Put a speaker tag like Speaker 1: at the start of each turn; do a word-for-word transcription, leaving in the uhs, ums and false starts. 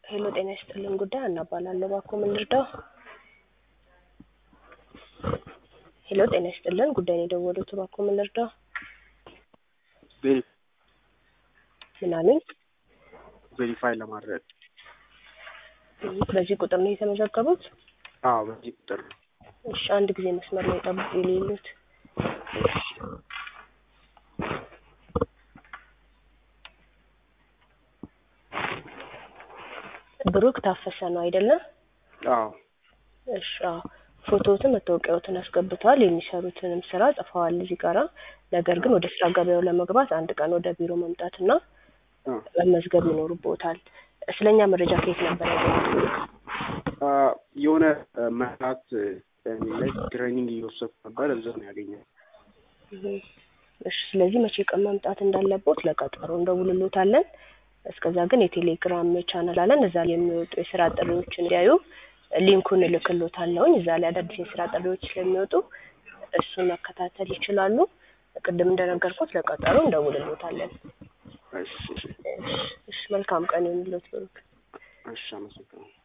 Speaker 1: ሄሎ ጤና ይስጥልን ጉዳይ አናባላለሁ ባኮ ምን ልርዳው? ሄሎ ጤና ይስጥልን ጉዳይ ነው የደወሉት ባኮ ምን ልርዳው?
Speaker 2: ቬሪ
Speaker 1: ምን አለኝ?
Speaker 2: ቬሪፋይ ለማድረግ
Speaker 1: በዚህ ቁጥር ነው የተመዘገቡት?
Speaker 2: አዎ በዚህ ቁጥር ነው።
Speaker 1: እሺ አንድ ጊዜ መስመር ላይ ጠብቁ ይልሉት። ብሩክ ታፈሰ ነው አይደለ?
Speaker 2: አዎ
Speaker 1: እሺ አዎ ፎቶዎትን መታወቂያዎትን አስገብተዋል የሚሰሩትንም ስራ ጽፈዋል እዚህ ጋራ ነገር ግን ወደ ስራ ገበያው ለመግባት አንድ ቀን ወደ ቢሮ መምጣትና መመዝገብ ይኖርቦታል። ስለኛ መረጃ ከየት ነበር ያገኙት?
Speaker 2: አ የሆነ መራት ላይ ትሬኒንግ እየወሰድኩ ነበር እዛው ነው ያገኘው።
Speaker 1: እሺ ስለዚህ መቼ ቀን መምጣት እንዳለቦት ለቀጠሮ እንደውልሎታለን። እስከዛ ግን የቴሌግራም ቻናል አለን እዛ ላይ የሚወጡ የስራ ጥሪዎችን እንዲያዩ ሊንኩን እልክልዎታለሁ። እዛ ላይ አዳዲስ የስራ ጥሪዎች ስለሚወጡ እሱን መከታተል ይችላሉ። ቅድም እንደነገርኩት ለቀጠሮ እንደውልሎታለን።
Speaker 2: እሺ
Speaker 1: እሺ መልካም ቀን ይሁንልዎት ብሩክ።
Speaker 2: እሺ አመሰግናለሁ።